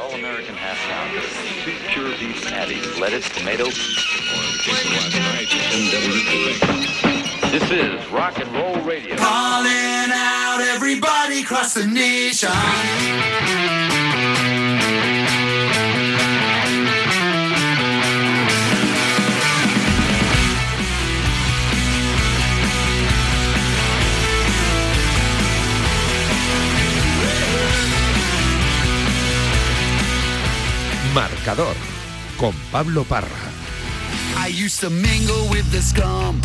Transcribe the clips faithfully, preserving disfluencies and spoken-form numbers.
All-American half pounder, two pure beef patties, lettuce, tomato. This is Rock and Roll Radio. Calling out everybody across the nation. Marcador con Pablo Parra. I used to mingle with the scum,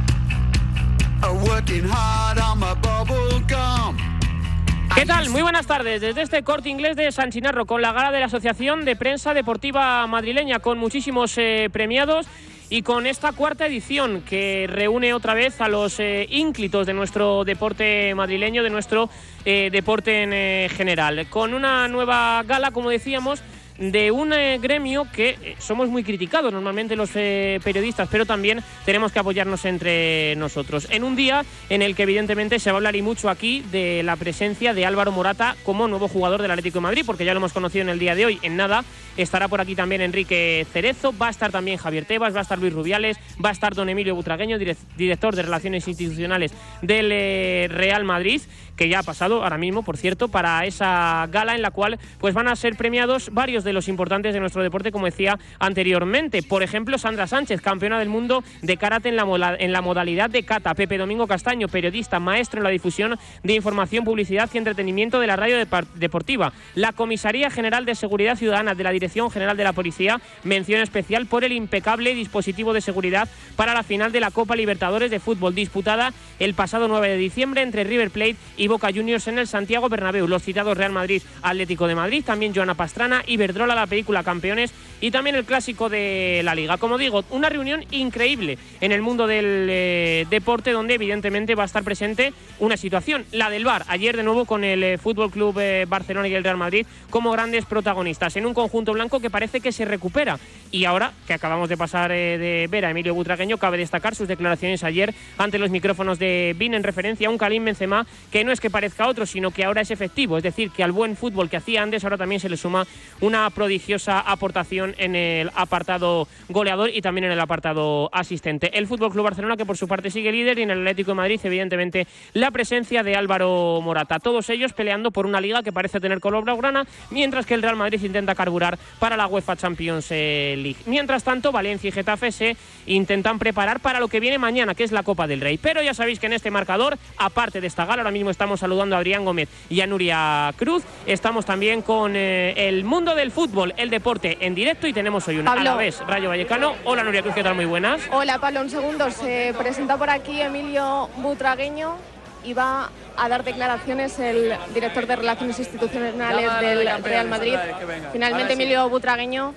working hard on my bubble gum. ¿Qué tal? Muy buenas tardes. Desde este Corte Inglés de San Chinarro, con la gala de la Asociación de Prensa Deportiva Madrileña, con muchísimos eh, premiados y con esta cuarta edición que reúne otra vez a los eh, ínclitos de nuestro deporte madrileño, de nuestro eh, deporte en eh, general. Con una nueva gala, como decíamos, de un eh, gremio que eh, somos muy criticados normalmente los eh, periodistas, pero también tenemos que apoyarnos entre nosotros. En un día en el que evidentemente se va a hablar y mucho aquí de la presencia de Álvaro Morata como nuevo jugador del Atlético de Madrid, porque ya lo hemos conocido en el día de hoy. En nada estará por aquí también Enrique Cerezo, va a estar también Javier Tebas, va a estar Luis Rubiales, va a estar don Emilio Butragueño, director de Relaciones Institucionales del eh, Real Madrid, que ya ha pasado ahora mismo, por cierto, para esa gala en la cual pues van a ser premiados varios de los importantes de nuestro deporte, como decía anteriormente. Por ejemplo, Sandra Sánchez, campeona del mundo de karate en la, mola, en la modalidad de kata. Pepe Domingo Castaño, periodista, maestro en la difusión de información, publicidad y entretenimiento de la radio deportiva. La Comisaría General de Seguridad Ciudadana de la Dirección General de la Policía, mención especial por el impecable dispositivo de seguridad para la final de la Copa Libertadores de fútbol, disputada el pasado nueve de diciembre entre River Plate y Boca Juniors en el Santiago Bernabéu. Los citados Real Madrid, Atlético de Madrid, también Joana Pastrana, Iberdrola, la película Campeones, y también el clásico de la Liga. Como digo, una reunión increíble en el mundo del eh, deporte, donde evidentemente va a estar presente una situación, la del V A R. Ayer de nuevo con el eh, Fútbol Club eh, Barcelona y el Real Madrid como grandes protagonistas, en un conjunto blanco que parece que se recupera. Y ahora que acabamos de pasar eh, de ver a Emilio Butragueño, cabe destacar sus declaraciones ayer ante los micrófonos de B I N en referencia a un Karim Benzema que no es que parezca otro, sino que ahora es efectivo. Es decir, que al buen fútbol que hacía antes ahora también se le suma una prodigiosa aportación en el apartado goleador y también en el apartado asistente. El Fútbol Club Barcelona, que por su parte sigue líder, y en el Atlético de Madrid evidentemente la presencia de Álvaro Morata. Todos ellos peleando por una liga que parece tener color blaugrana, mientras que el Real Madrid intenta carburar para la UEFA Champions League. Mientras tanto, Valencia y Getafe se intentan preparar para lo que viene mañana, que es la Copa del Rey. Pero ya sabéis que en este marcador, aparte de esta gala, ahora mismo estamos saludando a Adrián Gómez y a Nuria Cruz, estamos también con eh, el mundo del fútbol, el deporte en directo, y tenemos hoy un Alavés Rayo Vallecano. Hola Nuria Cruz, ¿qué tal? Muy buenas. Hola Pablo, un segundo, se presenta por aquí Emilio Butragueño y va a dar declaraciones el director de Relaciones Institucionales del Real Madrid. Finalmente Emilio Butragueño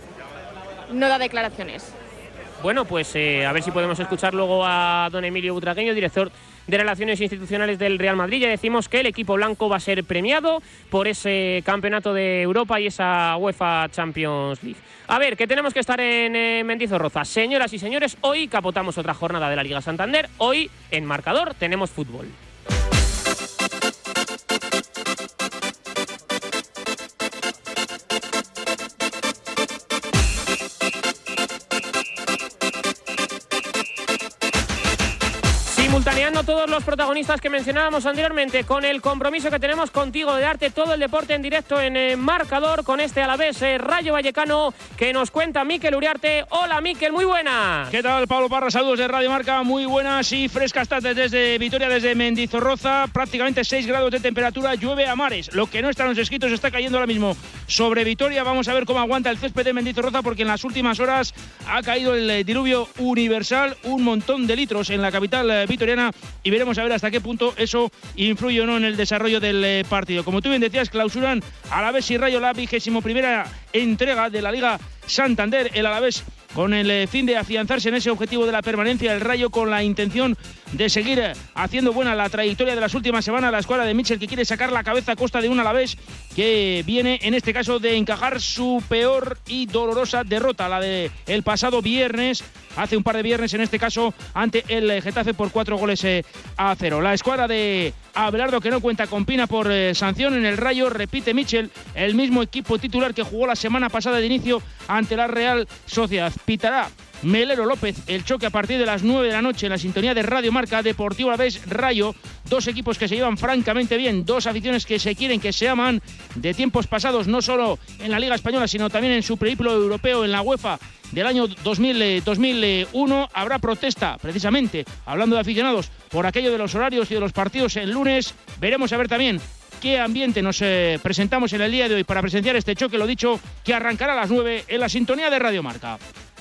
no da declaraciones. Bueno, pues eh, a ver si podemos escuchar luego a don Emilio Butragueño, director de Relaciones Institucionales del Real Madrid. Ya decimos que el equipo blanco va a ser premiado por ese campeonato de Europa y esa UEFA Champions League. A ver, que tenemos que estar en eh, Mendizorroza. Señoras y señores, hoy capotamos otra jornada de la Liga Santander. Hoy, en marcador, tenemos fútbol. Simultaneando todos los protagonistas que mencionábamos anteriormente, con el compromiso que tenemos contigo de darte todo el deporte en directo en eh, marcador, con este Alavés eh, Rayo Vallecano que nos cuenta Mikel Uriarte. Hola Mikel, muy buenas. ¿Qué tal, Pablo Parra? Saludos de Radio Marca, muy buenas y frescas tardes desde Vitoria, desde Mendizorroza. Prácticamente seis grados de temperatura, llueve a mares. Lo que no está en los escritos está cayendo ahora mismo sobre Vitoria. Vamos a ver cómo aguanta el césped de Mendizorroza, porque en las últimas horas ha caído el diluvio universal, un montón de litros en la capital eh, vitoriana, y veremos a ver hasta qué punto eso influye o no en el desarrollo del eh, partido. Como tú bien decías, clausuran Alavés y Rayo la vigésimo primera entrega de la Liga Santander. El Alavés con el eh, fin de afianzarse en ese objetivo de la permanencia, el Rayo con la intención de seguir eh, haciendo buena la trayectoria de las últimas semanas, la escuadra de Mitchell, que quiere sacar la cabeza a costa de un Alavés que viene en este caso de encajar su peor y dolorosa derrota, la de el pasado viernes, hace un par de viernes en este caso, ante el Getafe por cuatro goles eh, a cero. La escuadra de Abelardo, que no cuenta con Pina por eh, sanción en el Rayo, repite Michel, el mismo equipo titular que jugó la semana pasada de inicio ante la Real Sociedad. Pitará Melero López el choque a partir de las nueve de la noche en la sintonía de Radio Marca. Deportivo Alavés Rayo, dos equipos que se llevan francamente bien, dos aficiones que se quieren, que se aman de tiempos pasados, no solo en la Liga Española sino también en su periplo europeo en la UEFA del año dos mil, dos mil uno. Habrá protesta, precisamente, hablando de aficionados, por aquello de los horarios y de los partidos el lunes. Veremos a ver también qué ambiente nos eh, presentamos en el día de hoy para presenciar este choque, lo dicho, que arrancará a las nueve en la sintonía de Radio Marca.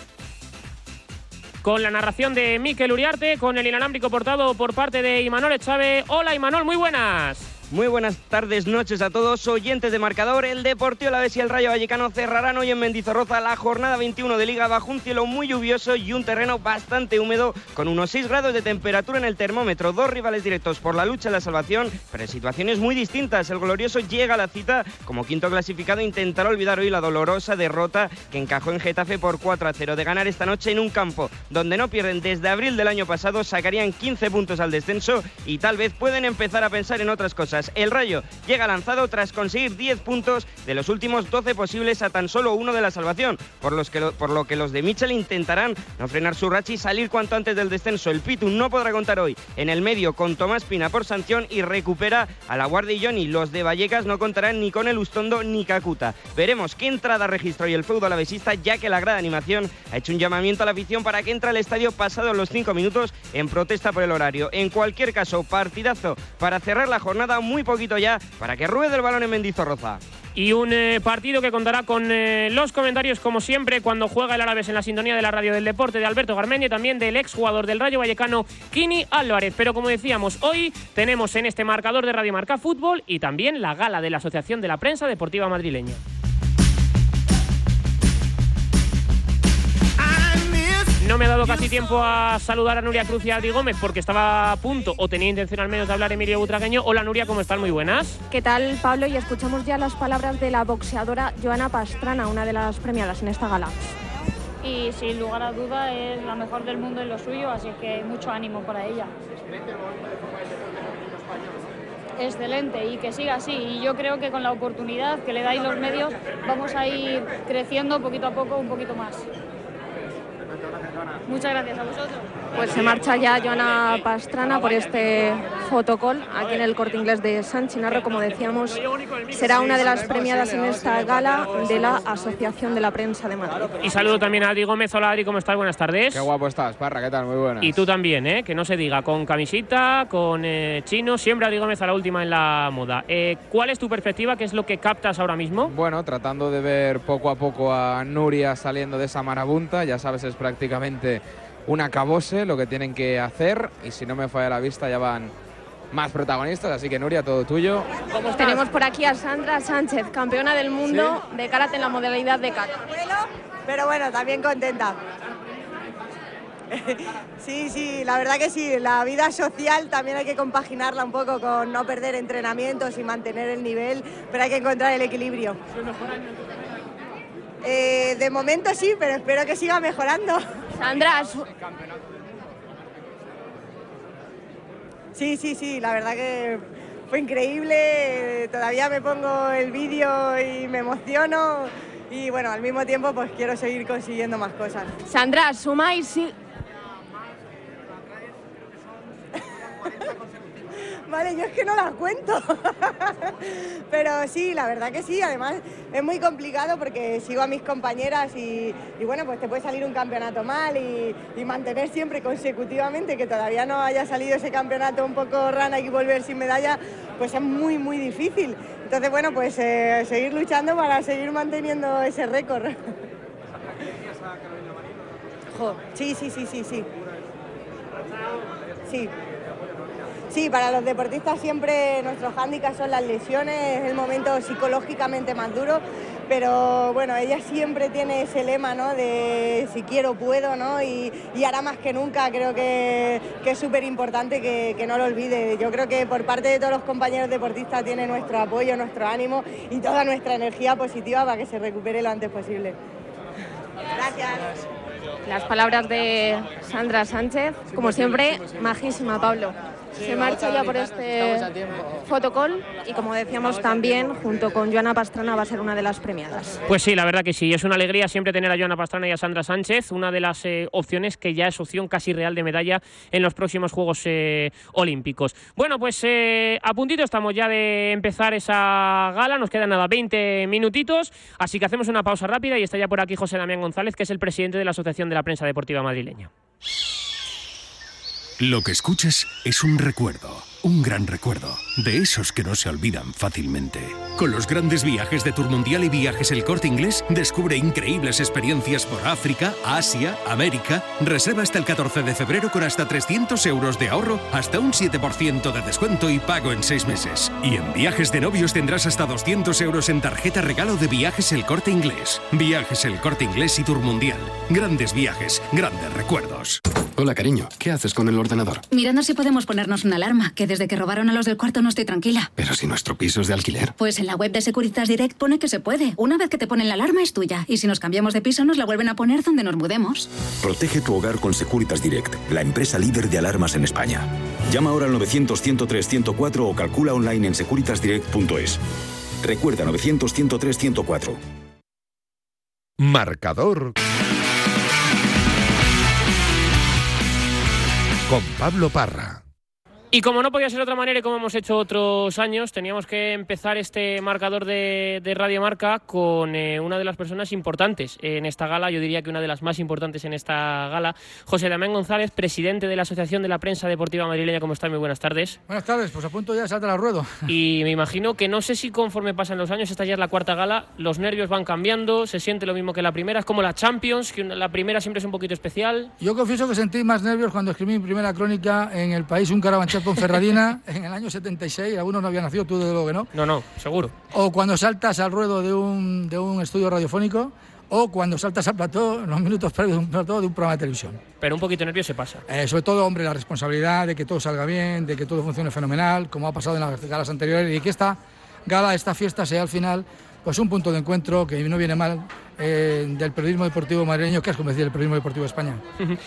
Con la narración de Mikel Uriarte, con el inalámbrico portado por parte de Imanol Echave. Hola Imanol, muy buenas. Muy buenas tardes, noches a todos, oyentes de Marcador. El Deportivo Alavés y el Rayo Vallecano cerrarán hoy en Mendizorroza la jornada veintiuno de Liga bajo un cielo muy lluvioso y un terreno bastante húmedo, con unos seis grados de temperatura en el termómetro. Dos rivales directos por la lucha en la salvación, pero en situaciones muy distintas. El glorioso llega a la cita como quinto clasificado e intentará olvidar hoy la dolorosa derrota que encajó en Getafe por cuatro a cero. De ganar esta noche en un campo donde no pierden desde abril del año pasado, sacarían quince puntos al descenso y tal vez pueden empezar a pensar en otras cosas. El Rayo llega lanzado tras conseguir diez puntos de los últimos doce posibles a tan solo uno de la salvación, por, los que lo, por lo que los de Michel intentarán no frenar su racha y salir cuanto antes del descenso. El Pitu no podrá contar hoy en el medio con Tomás Pina por sanción y recupera a la Guardia y Johnny. Los de Vallecas no contarán ni con el Ustondo ni Kakuta. Veremos qué entrada registró hoy el feudo alavesista, ya que la grada animación ha hecho un llamamiento a la afición para que entre al estadio pasados los cinco minutos en protesta por el horario. En cualquier caso, partidazo para cerrar la jornada, muy poquito ya para que ruede el balón en Mendizorroza. Y un eh, partido que contará con eh, los comentarios, como siempre, cuando juega el Alavés en la sintonía de la radio del deporte, de Alberto Garmendia y también del exjugador del Rayo Vallecano, Kini Álvarez. Pero como decíamos, hoy tenemos en este marcador de Radio Marca Fútbol y también la gala de la Asociación de la Prensa Deportiva Madrileña. No me ha dado casi tiempo a saludar a Nuria Cruz y a Adri Gómez porque estaba a punto, o tenía intención al menos, de hablar Emilio Butragueño. Hola Nuria, ¿cómo están? Muy buenas. ¿Qué tal, Pablo? Y escuchamos ya las palabras de la boxeadora Joana Pastrana, una de las premiadas en esta gala. Y sin lugar a duda es la mejor del mundo en lo suyo, así que mucho ánimo para ella. Excelente, y que siga así. Y yo creo que con la oportunidad que le dais los medios vamos a ir creciendo poquito a poco un poquito más. Muchas gracias a vosotros. Pues se marcha ya Joana Pastrana por este fotocall aquí en el Corte Inglés de San Chinarro. Como decíamos, será una de las premiadas en esta gala de la Asociación de la Prensa de Madrid. Y saludo también a Adri Gómez. Hola Adri, ¿cómo estás? Buenas tardes. Qué guapo estás, Parra, ¿qué tal? Muy buenas. Y tú también, ¿eh? Que no se diga, con camisita, con eh, chino, siempre Adri Gómez a la última en la moda. Eh, ¿Cuál es tu perspectiva? ¿Qué es lo que captas ahora mismo? Bueno, tratando de ver poco a poco a Nuria saliendo de esa marabunta. Ya sabes, es prácticamente un acabose lo que tienen que hacer, y si no me falla la vista ya van más protagonistas, así que Nuria, todo tuyo. Tenemos por aquí a Sandra Sánchez, campeona del mundo ¿Sí? de karate en la modalidad de kata. Pero bueno, también contenta. Sí, sí, la verdad que sí, la vida social también hay que compaginarla un poco con no perder entrenamientos y mantener el nivel, pero hay que encontrar el equilibrio. Eh, de momento sí, pero espero que siga mejorando. Sandra, sí, sí, sí, la verdad que fue increíble. Todavía me pongo el vídeo y me emociono. Y bueno, al mismo tiempo pues quiero seguir consiguiendo más cosas. Sandra, sumáis sí. Vale, yo es que no las cuento. Pero sí, la verdad que sí. Además es muy complicado porque sigo a mis compañeras y, y bueno, pues te puede salir un campeonato mal y, y mantener siempre consecutivamente que todavía no haya salido ese campeonato un poco rana y volver sin medalla, pues es muy, muy difícil. Entonces, bueno, pues eh, seguir luchando para seguir manteniendo ese récord. Jo, sí, sí, sí, sí, sí. Sí. Sí, para los deportistas siempre nuestros hándicaps son las lesiones, es el momento psicológicamente más duro, pero bueno, ella siempre tiene ese lema, ¿no?, de si quiero puedo, ¿no?, y, y ahora más que nunca creo que, que es súper importante que, que no lo olvide. Yo creo que por parte de todos los compañeros deportistas tiene nuestro apoyo, nuestro ánimo y toda nuestra energía positiva para que se recupere lo antes posible. Gracias. Las palabras de Sandra Sánchez, como siempre, majísima, Pablo. Se marcha ya por este fotocall y, como decíamos, también junto con Joana Pastrana va a ser una de las premiadas. Pues sí, la verdad que sí, es una alegría siempre tener a Joana Pastrana y a Sandra Sánchez, una de las eh, opciones que ya es opción casi real de medalla en los próximos Juegos eh, Olímpicos. Bueno, pues eh, a puntito estamos ya de empezar esa gala, nos quedan nada, veinte minutitos, así que hacemos una pausa rápida y está ya por aquí José Damián González, que es el presidente de la Asociación de la Prensa Deportiva Madrileña. Lo que escuchas es un recuerdo, un gran recuerdo, de esos que no se olvidan fácilmente. Con los grandes viajes de Tour Mundial y Viajes El Corte Inglés, descubre increíbles experiencias por África, Asia, América. Reserva hasta el catorce de febrero con hasta trescientos euros de ahorro, hasta un siete por ciento de descuento y pago en seis meses. Y en Viajes de Novios tendrás hasta doscientos euros en tarjeta regalo de Viajes El Corte Inglés. Viajes El Corte Inglés y Tour Mundial. Grandes viajes, grandes recuerdos. Hola, cariño. ¿Qué haces con el ordenador? Mirando si podemos ponernos una alarma, que desde que robaron a los del cuarto no estoy tranquila. Pero si nuestro piso es de alquiler. Pues en la web de Securitas Direct pone que se puede. Una vez que te ponen la alarma es tuya. Y si nos cambiamos de piso nos la vuelven a poner donde nos mudemos. Protege tu hogar con Securitas Direct, la empresa líder de alarmas en España. Llama ahora al novecientos, ciento tres, ciento cuatro o calcula online en securitas direct punto es. Recuerda, novecientos, ciento tres, ciento cuatro. Marcador con Pablo Parra. Y como no podía ser de otra manera y como hemos hecho otros años, teníamos que empezar este marcador de, de Radio Marca con eh, una de las personas importantes en esta gala, yo diría que una de las más importantes en esta gala, José Damián González, presidente de la Asociación de la Prensa Deportiva Madrileña. ¿Cómo está? Muy buenas tardes. Buenas tardes, pues a punto ya de saltar al ruedo. Y me imagino que no sé si conforme pasan los años, esta ya es la cuarta gala, los nervios van cambiando, se siente lo mismo que la primera, es como la Champions, que una, la primera siempre es un poquito especial. Yo confieso que sentí más nervios cuando escribí mi primera crónica en El País, un Carabanchel Ponferradina en el año setenta y seis, algunos no habían nacido, tú desde luego que no. No, no, seguro. O cuando saltas al ruedo de un, de un estudio radiofónico, o cuando saltas al plató en los minutos previos de un plató de un programa de televisión. Pero un poquito de nervio se pasa. Eh, sobre todo, hombre, la responsabilidad de que todo salga bien, de que todo funcione fenomenal, como ha pasado en las galas anteriores, y que esta gala, esta fiesta sea al final pues un punto de encuentro que no viene mal eh, del periodismo deportivo madrileño, que es como decir el periodismo deportivo de España.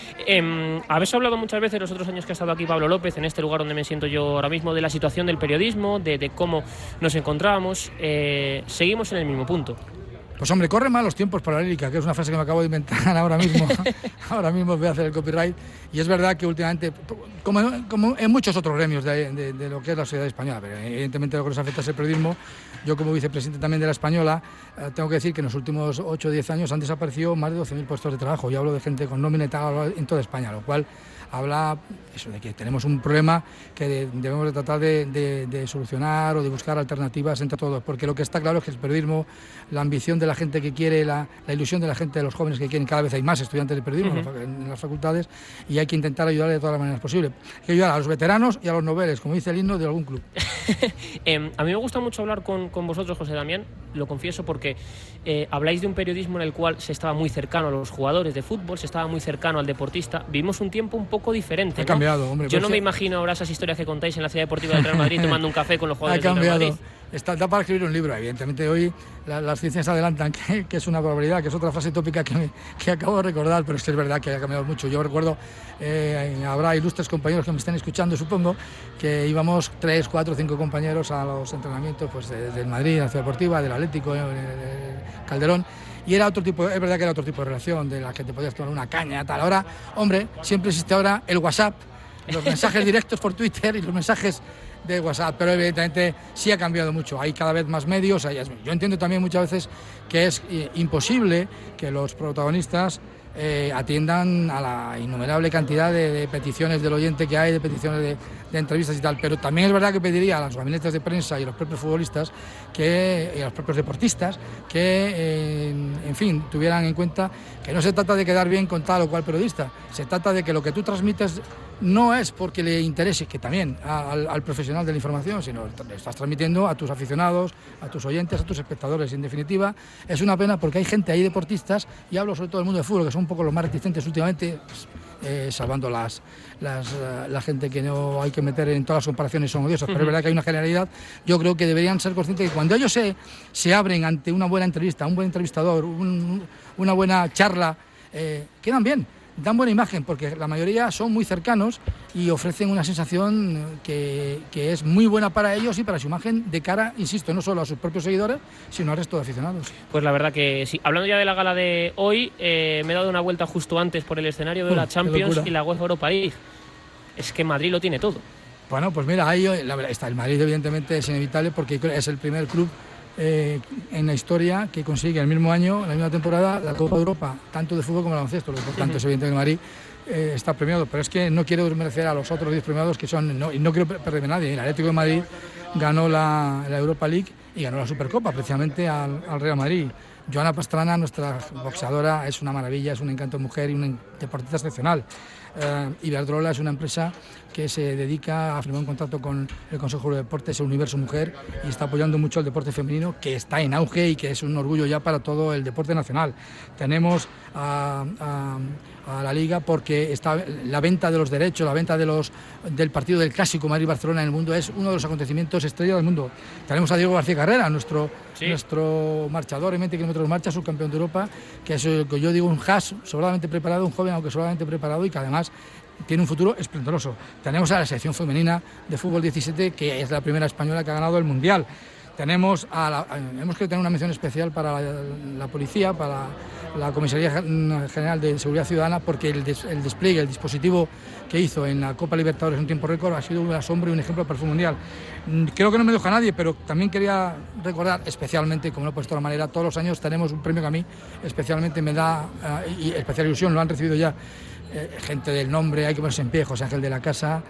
eh, habéis hablado muchas veces los otros años que ha estado aquí Pablo López, en este lugar donde me siento yo ahora mismo, de la situación del periodismo, de, de cómo nos encontrábamos. Eh, seguimos en el mismo punto. Pues hombre, corren mal los tiempos para la lírica, que es una frase que me acabo de inventar ahora mismo. Ahora mismo voy a hacer el copyright. Y es verdad que últimamente, como, como en muchos otros gremios de, de, de lo que es la sociedad española, pero evidentemente lo que nos afecta es el periodismo, yo como vicepresidente también de la Española, eh, tengo que decir que en los últimos ocho o diez años han desaparecido más de doce mil puestos de trabajo. Yo hablo de gente con nómina y tal en toda España, lo cual habla eso de que tenemos un problema que debemos de tratar de, de, de solucionar o de buscar alternativas entre todos, porque lo que está claro es que el periodismo, la ambición de la gente que quiere, la, la ilusión de la gente, de los jóvenes que quieren, cada vez hay más estudiantes de periodismo uh-huh. en, en las facultades, y hay que intentar ayudarle de todas las maneras posibles. Hay que ayudar a los veteranos y a los noveles, como dice el himno de algún club. eh, a mí me gusta mucho hablar con, con vosotros, José Damián, lo confieso, porque eh, habláis de un periodismo en el cual se estaba muy cercano a los jugadores de fútbol, se estaba muy cercano al deportista. Vivimos un tiempo un poco diferente, ha ¿no? cambiado, hombre. Yo no sí. me imagino ahora esas historias que contáis en la Ciudad Deportiva del Real Madrid tomando un café con los jugadores del Real Madrid. Está, da para escribir un libro, evidentemente hoy la, las ciencias adelantan, que, que es una barbaridad, que es otra frase tópica que, me, que acabo de recordar, pero es que es verdad que ha cambiado mucho. Yo recuerdo, eh, habrá ilustres compañeros que me estén escuchando, supongo, que íbamos tres, cuatro, cinco compañeros a los entrenamientos pues, de, del Madrid, de la Ciudad Deportiva, del Atlético, del Calderón, y era otro tipo, es verdad que era otro tipo de relación, de la que te podías tomar una caña, tal. Ahora, hombre, siempre existe ahora el WhatsApp, los mensajes directos por Twitter y los mensajes de WhatsApp, pero evidentemente sí ha cambiado mucho, hay cada vez más medios. Hay, yo entiendo también muchas veces que es eh, imposible que los protagonistas eh, atiendan a la innumerable cantidad de, de peticiones del oyente que hay, de peticiones de, de entrevistas y tal. Pero también es verdad que pediría a los gabinetes de prensa y a los propios futbolistas que, y a los propios deportistas que, eh, en fin, tuvieran en cuenta que no se trata de quedar bien con tal o cual periodista, se trata de que lo que tú transmites no es porque le interese, que también al, al profesional de la información, sino le estás transmitiendo a tus aficionados, a tus oyentes, a tus espectadores. En definitiva, es una pena porque hay gente ahí, deportistas, y hablo sobre todo del mundo del fútbol, que son un poco los más reticentes últimamente, pues, eh, salvando las, las, uh, la gente que no hay que meter en todas las comparaciones, son odiosas, pero es verdad que hay una generalidad. Yo creo que deberían ser conscientes que cuando ellos se, se abren ante una buena entrevista, un buen entrevistador, un, una buena charla, eh, quedan bien. Dan buena imagen porque la mayoría son muy cercanos y ofrecen una sensación que, que es muy buena para ellos y para su imagen de cara, insisto, no solo a sus propios seguidores, sino al resto de aficionados. Pues la verdad que sí. Hablando ya de la gala de hoy, eh, me he dado una vuelta justo antes por el escenario de uh, la Champions y la UEFA Europa League. Es que Madrid lo tiene todo. Bueno, pues mira, ahí la verdad, está el Madrid, evidentemente es inevitable porque es el primer club Eh, en la historia que consigue el mismo año, en la misma temporada, la Copa de Europa, tanto de fútbol como de baloncesto. Por tanto, es evidente que el Madrid eh, está premiado, pero es que no quiero desmerecer a los otros diez premiados que son, no, y no quiero perderme a nadie. El Atlético de Madrid ganó la, la Europa League y ganó la Supercopa precisamente al, al Real Madrid. Joana Pastrana, nuestra boxeadora, es una maravilla, es un encanto de mujer y un deportista excepcional. Uh, Iberdrola es una empresa que se dedica a firmar un contrato con el Consejo de Deportes, el Universo Mujer, y está apoyando mucho el deporte femenino, que está en auge y que es un orgullo ya para todo el deporte nacional. Tenemos a, a, a la Liga porque está la venta de los derechos, la venta de los, del partido del Clásico Madrid-Barcelona en el mundo es uno de los acontecimientos estrella del mundo. Tenemos a Diego García Carrera, nuestro, sí. nuestro marchador en veinte kilómetros de marcha, subcampeón de Europa, que es el que yo digo un hash sobradamente preparado, un joven aunque sobradamente preparado y que además tiene un futuro esplendoroso. Tenemos a la selección femenina de fútbol diecisiete, que es la primera española que ha ganado el Mundial. Tenemos a la, hemos querido tener una mención especial para la, la policía, para la Comisaría General de Seguridad Ciudadana, porque el, des, el despliegue, el dispositivo que hizo en la Copa Libertadores en un tiempo récord ha sido un asombro y un ejemplo para el fútbol mundial. Creo que no me deja nadie, pero también quería recordar especialmente, como no he puesto de otra manera, todos los años tenemos un premio que a mí especialmente me da uh, y especial ilusión, lo han recibido ya Eh, gente del nombre, hay que ponerse en pie, José Ángel de la Casa,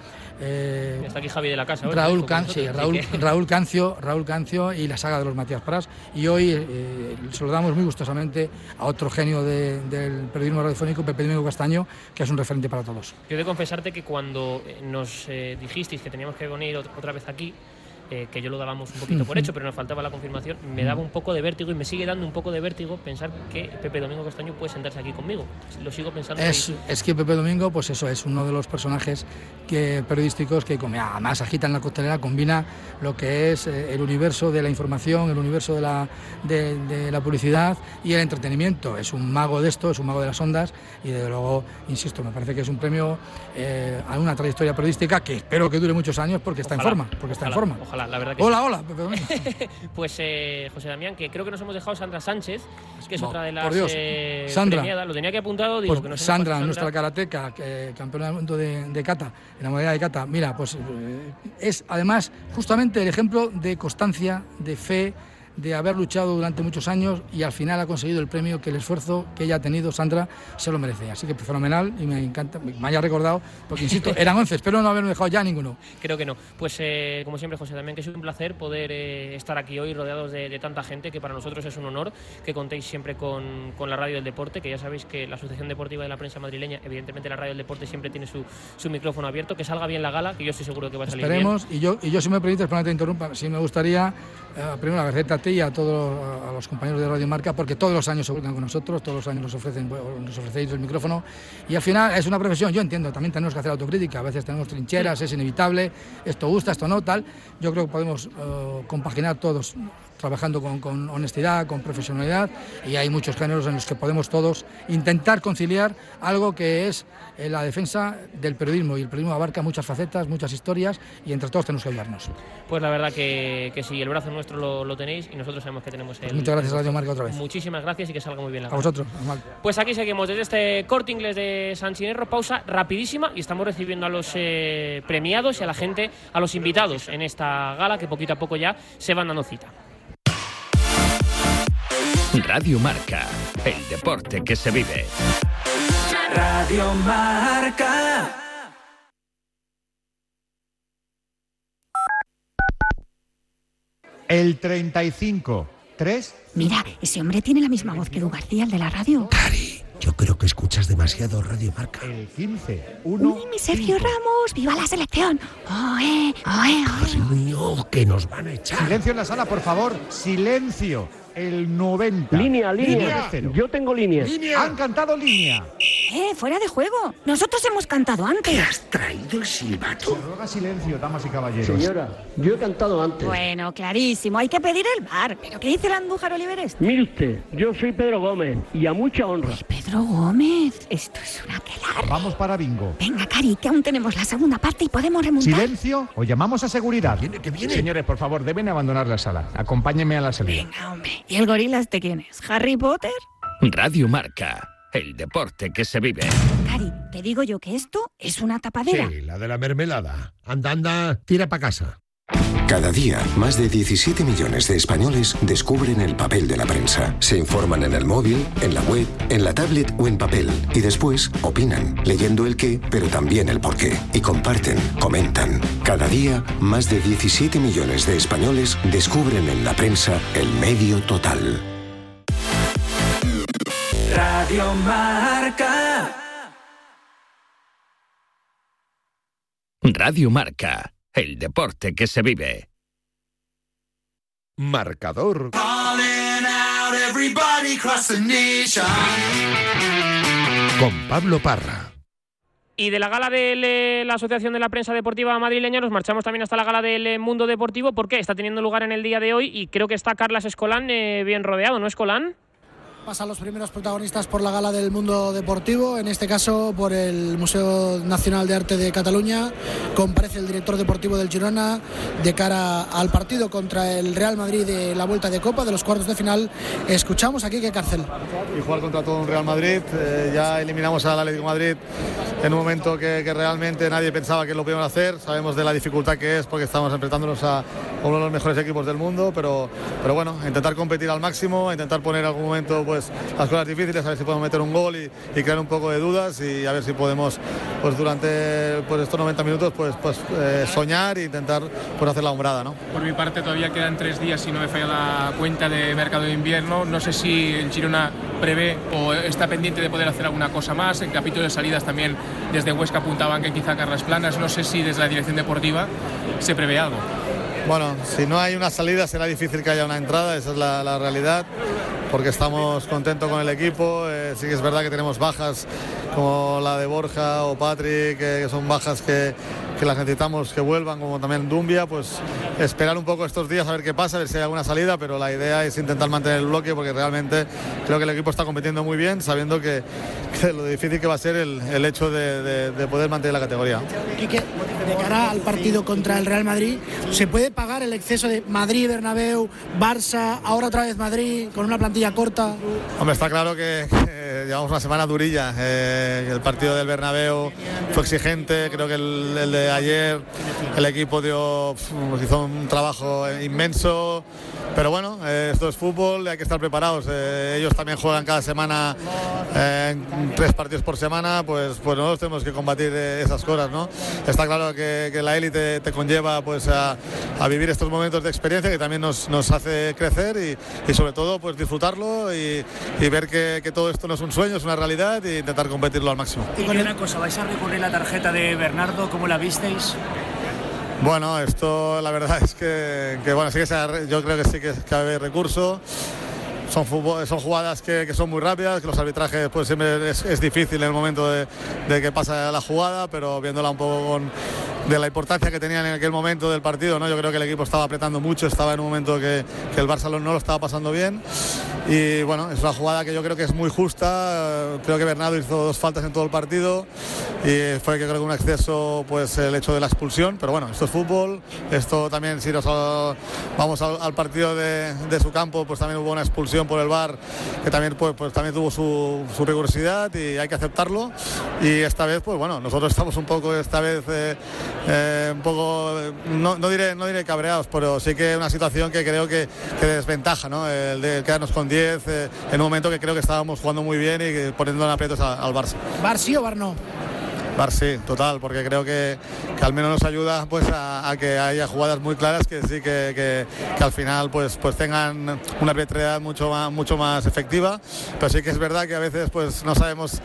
eh, está aquí Javi de la Casa, Raúl, Can, sí, Raúl, Raúl Cancio, Raúl Cancio y la saga de los Matías Prats, y hoy eh, se lo damos muy gustosamente a otro genio de, del periodismo radiofónico, Pepe Domingo Castaño, que es un referente para todos. Yo he de confesarte que cuando nos eh, dijisteis que teníamos que venir otra vez aquí, Eh, que yo lo dábamos un poquito por hecho, pero nos faltaba la confirmación, me daba un poco de vértigo y me sigue dando un poco de vértigo pensar que Pepe Domingo Castaño puede sentarse aquí conmigo. Lo sigo pensando. Es, es que Pepe Domingo, pues eso, es uno de los personajes que, periodísticos que además agitan la costelera, combina lo que es eh, el universo de la información, el universo de la, de, de la publicidad y el entretenimiento. Es un mago de esto, es un mago de las ondas y desde luego, insisto, me parece que es un premio eh, a una trayectoria periodística que espero que dure muchos años porque está ojalá, en forma, porque está ojalá, en forma. Ojalá. La verdad que hola, sí. hola, Pepe Domingo. Pues eh, José Damián, que creo que nos hemos dejado Sandra Sánchez, que es no, otra de las por Dios. Eh, Sandra. premiadas. Lo tenía que apuntado, digo pues que no sé Sandra, Sandra, nuestra karateca, que, campeona del mundo de, de kata, en la modalidad de kata. Mira, pues eh, es además justamente el ejemplo de constancia, de fe, de haber luchado durante muchos años y al final ha conseguido el premio que el esfuerzo que ella ha tenido, Sandra, se lo merece. Así que fenomenal y me encanta, me haya recordado, porque insisto, eran once, espero no haberme dejado ya ninguno. Creo que no. Pues eh, como siempre, José, también que es un placer poder eh, estar aquí hoy rodeados de, de tanta gente, que para nosotros es un honor que contéis siempre con, con la Radio del Deporte, que ya sabéis que la Asociación Deportiva de la Prensa Madrileña, evidentemente la Radio del Deporte siempre tiene su, su micrófono abierto, que salga bien la gala, que yo estoy seguro que va a salir Esperemos, bien. Y yo, y yo si me permites, para no te interrumpa, si me gustaría eh, primero agradecerte a ti y a todos a los compañeros de Radio Marca, porque todos los años se vuelcan con nosotros, todos los años nos ofrecen nos ofrecéis el micrófono y al final es una profesión, yo entiendo, también tenemos que hacer autocrítica, a veces tenemos trincheras, es inevitable, esto gusta, esto no, tal, yo creo que podemos uh, compaginar todos trabajando con, con honestidad, con profesionalidad y hay muchos géneros en los que podemos todos intentar conciliar algo que es eh, la defensa del periodismo y el periodismo abarca muchas facetas, muchas historias y entre todos tenemos que ayudarnos. Pues la verdad que, que sí, el brazo nuestro lo, lo tenéis y nosotros sabemos que tenemos el... Pues muchas gracias a Radio Marca otra vez. Muchísimas gracias y que salga muy bien la gala. A vosotros. Pues aquí seguimos desde este Corte Inglés de San Chinarro, pausa rapidísima y estamos recibiendo a los eh, premiados y a la gente, a los invitados en esta gala que poquito a poco ya se van dando cita. Radio Marca, el deporte que se vive. Radio Marca. El treinta y cinco, tres. Mira, ese hombre tiene la misma voz que Edu García, el de la radio. Cari, yo creo que escuchas demasiado Radio Marca. El quince, uno. ¡Uy, mi Sergio Ramos! ¡Viva la selección! ¡Oe, oe, oe! Dios mío, que nos van a echar. Silencio en la sala, por favor. Silencio. El noventa. Línea, línea. línea Yo tengo línea. línea. Han cantado línea. ¡Eh, fuera de juego! Nosotros hemos cantado antes. ¿Te has traído el silbato? Se ruega silencio, damas y caballeros. Señora, yo he cantado antes. Bueno, clarísimo. Hay que pedir el bar. ¿Pero qué dice el Andújar Oliveres? Mire usted, yo soy Pedro Gómez y a mucha honra. Pedro Gómez, esto es una aquelarre. Vamos para bingo. Venga, Cari, que aún tenemos la segunda parte y podemos remontar. Silencio o llamamos a seguridad. ¿Viene, que viene? Señores, por favor, deben abandonar la sala. Acompáñenme a la salida. Venga, hombre. ¿Y el gorila este quién es? ¿Harry Potter? Radio Marca, el deporte que se vive. Cari, te digo yo que esto es una tapadera. Sí, la de la mermelada. Anda, anda, tira para casa. Cada día, más de diecisiete millones de españoles descubren el papel de la prensa. Se informan en el móvil, en la web, en la tablet o en papel. Y después opinan, leyendo el qué, pero también el por qué. Y comparten, comentan. Cada día, más de diecisiete millones de españoles descubren en la prensa el medio total. Radio Marca. Radio Marca, el deporte que se vive. Marcador. Calling out everybody across the nation. Con Pablo Parra. Y de la gala de la Asociación de la Prensa Deportiva Madrileña nos marchamos también hasta la gala del Mundo Deportivo, porque está teniendo lugar en el día de hoy y creo que está Carlas Escolán eh, bien rodeado, ¿no, Escolán? Pasan los primeros protagonistas por la gala del Mundo Deportivo, en este caso por el Museo Nacional de Arte de Cataluña. Comparece el director deportivo del Girona de cara al partido contra el Real Madrid de la vuelta de Copa, de los cuartos de final. Escuchamos aquí que Cárcel. Y jugar contra todo un Real Madrid, eh, ya eliminamos al Atlético de Madrid en un momento que, que realmente nadie pensaba que lo podíamos hacer. Sabemos de la dificultad que es porque estamos enfrentándonos a uno de los mejores equipos del mundo, pero, pero bueno, intentar competir al máximo, intentar poner en algún momento pues las cosas difíciles, a ver si podemos meter un gol y, y crear un poco de dudas y a ver si podemos pues durante pues, estos noventa minutos pues, pues eh, soñar e intentar pues, hacer la hombrada, ¿no? Por mi parte todavía quedan tres días si no me falla la cuenta de mercado de invierno. No sé si el Girona prevé o está pendiente de poder hacer alguna cosa más. En capítulo de salidas también desde Huesca apuntaban que quizá Carlas Planas. No sé si desde la dirección deportiva se prevé algo. Bueno, si no hay una salida será difícil que haya una entrada, esa es la, la realidad, porque estamos contentos con el equipo. Eh, sí que es verdad que tenemos bajas como la de Borja o Patrick, que, que son bajas que, que las necesitamos que vuelvan, como también Dumbia. Pues esperar un poco estos días a ver qué pasa, a ver si hay alguna salida, pero la idea es intentar mantener el bloque, porque realmente creo que el equipo está compitiendo muy bien, sabiendo que, que lo difícil que va a ser el, el hecho de, de, de poder mantener la categoría. Quique, de cara al partido contra el Real Madrid, ¿se puede pagar el exceso de Madrid, Bernabéu, Barça, ahora otra vez Madrid, con una plantilla corta? Hombre, está claro que, que llevamos una semana durilla. Eh, el partido del Bernabéu fue exigente, creo que el, el de ayer el equipo dio, hizo un trabajo inmenso, pero bueno, eh, esto es fútbol y hay que estar preparados. Eh, ellos también juegan cada semana, eh, tres partidos por semana, pues, pues nosotros tenemos que combatir eh, esas cosas, ¿no? Está claro que, que la élite te conlleva pues a, a vivir estos momentos de experiencia que también nos, nos hace crecer y, y sobre todo pues disfrutarlo y, y ver que, que todo esto no es un sueño, es una realidad, e intentar competirlo al máximo. Y con una cosa, ¿vais a recurrir a la tarjeta de Bernardo? ¿Cómo la visteis? Bueno, esto la verdad es que, que bueno, sí que sea, yo creo que sí que cabe recurso. Son, fútbol, son jugadas que, que son muy rápidas, que los arbitrajes pues siempre es, es difícil en el momento de, de que pasa la jugada, pero viéndola un poco con, de la importancia que tenían en aquel momento del partido, ¿no? Yo creo que el equipo estaba apretando mucho, estaba en un momento que, que el Barcelona no lo estaba pasando bien y bueno, es una jugada que yo creo que es muy justa. Creo que Bernardo hizo dos faltas en todo el partido y fue que creo que un exceso pues el hecho de la expulsión, pero bueno, esto es fútbol, esto también si nos vamos al, al partido de, de su campo pues también hubo una expulsión por el V A R que también pues, pues también tuvo su, su rigurosidad y hay que aceptarlo y esta vez pues bueno, nosotros estamos un poco esta vez eh, eh, un poco, no, no, diré, no diré cabreados, pero sí que una situación que creo que, que desventaja, ¿no? El de quedarnos con diez eh, en un momento que creo que estábamos jugando muy bien y que poniendo en aprietos a, al Barça. ¿Bar sí o Bar no? Bar sí, total, porque creo que, que al menos nos ayuda pues a, a que haya jugadas muy claras que sí que, que, que al final pues, pues tengan una arbitrariedad mucho más, mucho más efectiva, pero sí que es verdad que a veces pues no sabemos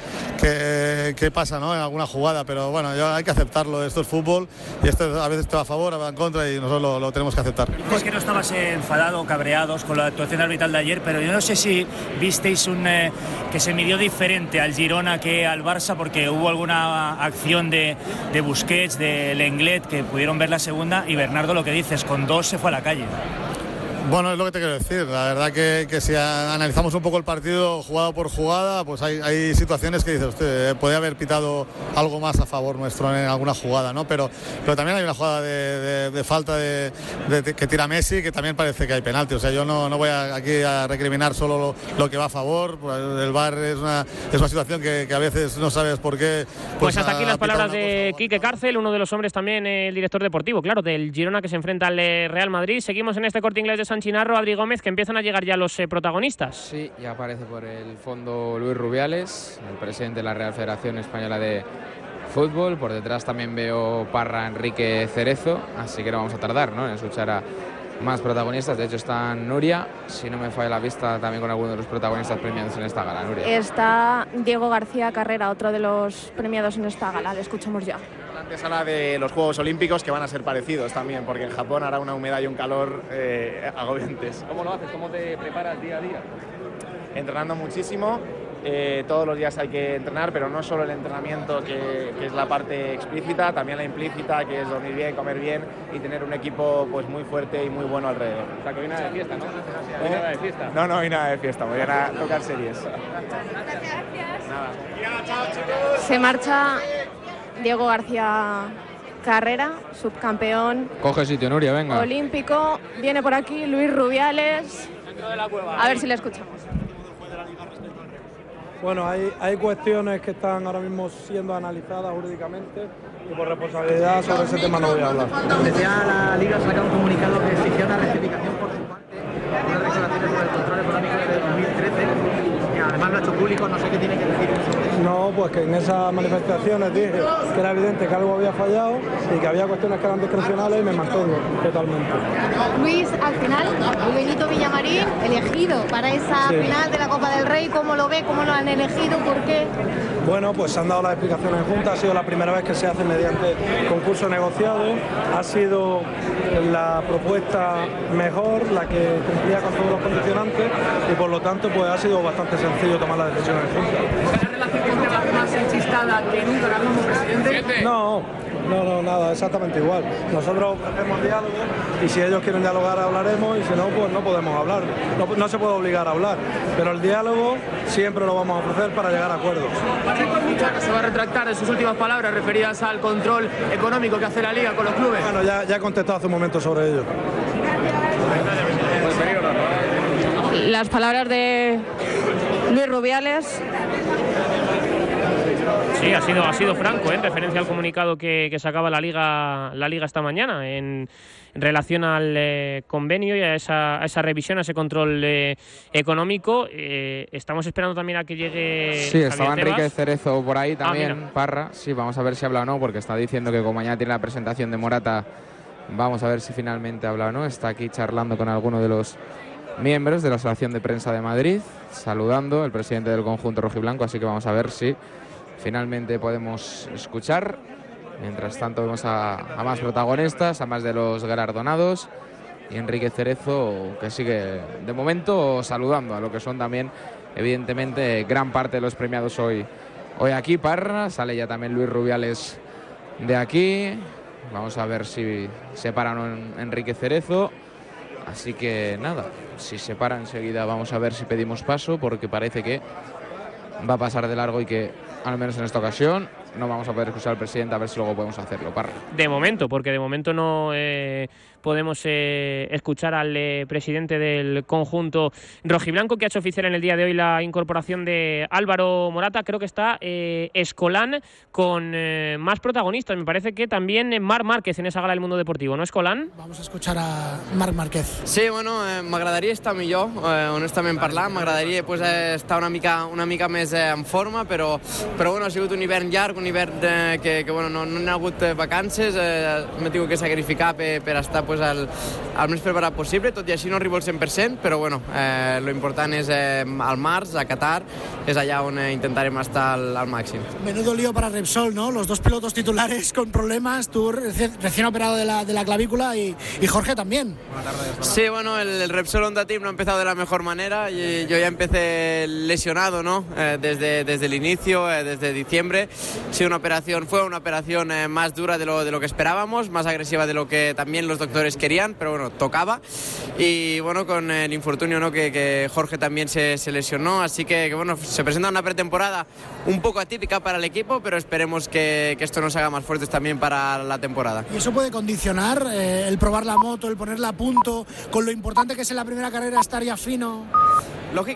qué, qué pasa, ¿no? En alguna jugada, pero bueno, yo, hay que aceptarlo, esto es fútbol y esto a veces te va a favor, va en contra y nosotros lo, lo tenemos que aceptar. Es que no estabas enfadado o cabreados con la actuación arbitral de ayer, pero yo no sé si visteis un eh, que se midió diferente al Girona que al Barça, porque hubo alguna acción de, de Busquets, de Lenglet, que pudieron ver la segunda, y Bernardo, lo que dices, con dos se fue a la calle. Bueno, es lo que te quiero decir. La verdad que, que si analizamos un poco el partido jugada por jugada, pues hay, hay situaciones que dices, usted puede haber pitado algo más a favor nuestro en alguna jugada, ¿no? Pero, pero también hay una jugada de, de, de falta de, de, de que tira Messi, que también parece que hay penalti. O sea, yo no, no voy a, aquí a recriminar solo lo, lo que va a favor. El V A R es una, es una situación que, que a veces no sabes por qué. Pues, pues hasta aquí las palabras de Quique Cárcel, uno de los hombres también, el director deportivo, claro, del Girona, que se enfrenta al Real Madrid. Seguimos en este Corte Inglés de San Chinarro, Adri Gómez, que empiezan a llegar ya los eh, protagonistas. Sí, ya aparece por el fondo Luis Rubiales, el presidente de la Real Federación Española de Fútbol. Por detrás también veo Parra, Enrique Cerezo, así que no vamos a tardar, ¿no?, en escuchar a más protagonistas. De hecho está Nuria, si no me falla la vista, también con alguno de los protagonistas premiados en esta gala. Nuria. Está Diego García Carrera, otro de los premiados en esta gala. Le escuchamos ya. La antesala de los Juegos Olímpicos, que van a ser parecidos también, porque en Japón hará una humedad y un calor eh, agobiantes. ¿Cómo lo haces? ¿Cómo te preparas día a día? Entrenando muchísimo. Eh, todos los días hay que entrenar, pero no solo el entrenamiento, que, que es la parte explícita, también la implícita, que es dormir bien, comer bien y tener un equipo pues muy fuerte y muy bueno alrededor. O sea, que hoy nada de fiesta, ¿no? Hoy ¿Eh? nada de fiesta. No, no, hoy nada de fiesta, voy a tocar series. Nada. Se marcha Diego García Carrera, subcampeón Coge sitio, Nuria, venga. olímpico. Viene por aquí Luis Rubiales. A ver si le escuchamos. Bueno, hay, hay cuestiones que están ahora mismo siendo analizadas jurídicamente y por responsabilidad sobre ese tema no voy a hablar. Ya la Liga saca un comunicado que exigía una rectificación por su parte, unas declaraciones sobre el control económico de dos mil trece, que además lo ha hecho público, no sé qué tiene que decir sobre eso. No, pues que en esas manifestaciones dije que era evidente que algo había fallado y que había cuestiones que eran discrecionales y me mantengo totalmente. Luis, al final, Benito Villamarín elegido para esa Sí. final de la Copa del Rey, ¿cómo lo ve? ¿Cómo lo han elegido? ¿Por qué? Bueno, pues se han dado las explicaciones en Junta, ha sido la primera vez que se hace mediante concurso negociado, ha sido la propuesta mejor, la que cumplía con todos los condicionantes y por lo tanto pues ha sido bastante sencillo tomar la decisión en Junta. ¿La relación va más enchistada que nunca como presidente? No, no, no, nada, exactamente igual. Nosotros ofrecemos diálogo y si ellos quieren dialogar hablaremos y si no, pues no podemos hablar. No, no se puede obligar a hablar, pero el diálogo siempre lo vamos a ofrecer para llegar a acuerdos. Se va a retractar de sus últimas palabras referidas al control económico que hace la Liga con los clubes. Bueno, ya, ya he contestado hace un momento sobre ello. Las palabras de Luis Rubiales. Sí, ha sido, ha sido franco, ¿eh? En referencia al comunicado que, que sacaba la Liga, la Liga esta mañana en, en relación al eh, convenio y a esa, a esa revisión, a ese control eh, económico. Eh, estamos esperando también a que llegue. Sí, estaba Javier Enrique Tebas. Cerezo por ahí también, Ah, mira. Parra. Sí, vamos a ver si habla o no, porque está diciendo que como mañana tiene la presentación de Morata, vamos a ver si finalmente habla o no. Está aquí charlando con alguno de los miembros de la Asociación de Prensa de Madrid, saludando el presidente del conjunto rojiblanco, así que vamos a ver si finalmente podemos escuchar. Mientras tanto vemos a, a más protagonistas, a más de los galardonados, y Enrique Cerezo, que sigue de momento saludando a lo que son también evidentemente gran parte de los premiados hoy, hoy aquí. Parra, sale ya también Luis Rubiales de aquí. Vamos a ver si se para o no en Enrique Cerezo. Así que nada, si se para enseguida vamos a ver si pedimos paso, porque parece que va a pasar de largo y que al menos en esta ocasión no vamos a poder escuchar al presidente, a ver si luego podemos hacerlo, Parra. De momento, porque de momento no eh, podemos eh, escuchar al eh, presidente del conjunto rojiblanco, que ha hecho oficial en el día de hoy la incorporación de Álvaro Morata. Creo que está eh, Escolán con eh, más protagonistas. Me parece que también Marc Márquez en esa gala del Mundo Deportivo, ¿no, Escolán? Vamos a escuchar a Marc Márquez. Sí, bueno, eh, m'agradaria estar millor, eh, honestament parlant, m'agradaria pues, eh, estar una mica, una mica més eh, en forma, però, però bueno, ha sigut un hivern llarg, un hivern eh, que, que bueno, no, no hi ha hagut eh, vacances, eh, m'he tingut que sacrificar per, per estar pues, el, el més preparat possible, tot i així no arribo al cent per cent, però bueno, eh, lo important és eh, al març, a Qatar, és allà on eh, intentarem estar al, al màxim. Menudo lío para Repsol, ¿no? Los dos pilotos titulares con problemas, tú reci- recién operado de la, de la clavícula y, y Jorge también. Sí, bueno, el, el Repsol Honda Team no ha empezado de la mejor manera. Y yo ya empecé lesionado, ¿no? Eh, desde, desde el inicio, eh, desde diciembre. Sí, una operación, fue una operación eh, más dura de lo, de lo que esperábamos, más agresiva de lo que también los doctores querían, pero bueno, tocaba. Y bueno, con el infortunio, ¿no? que, que Jorge también se, se lesionó, así que, que bueno, se presenta una pretemporada un poco atípica para el equipo, pero esperemos que, que esto nos haga más fuertes también para la temporada. ¿Y eso puede condicionar eh, el probar la moto, el ponerla a punto, con lo importante que es en la primera carrera estar ya fino?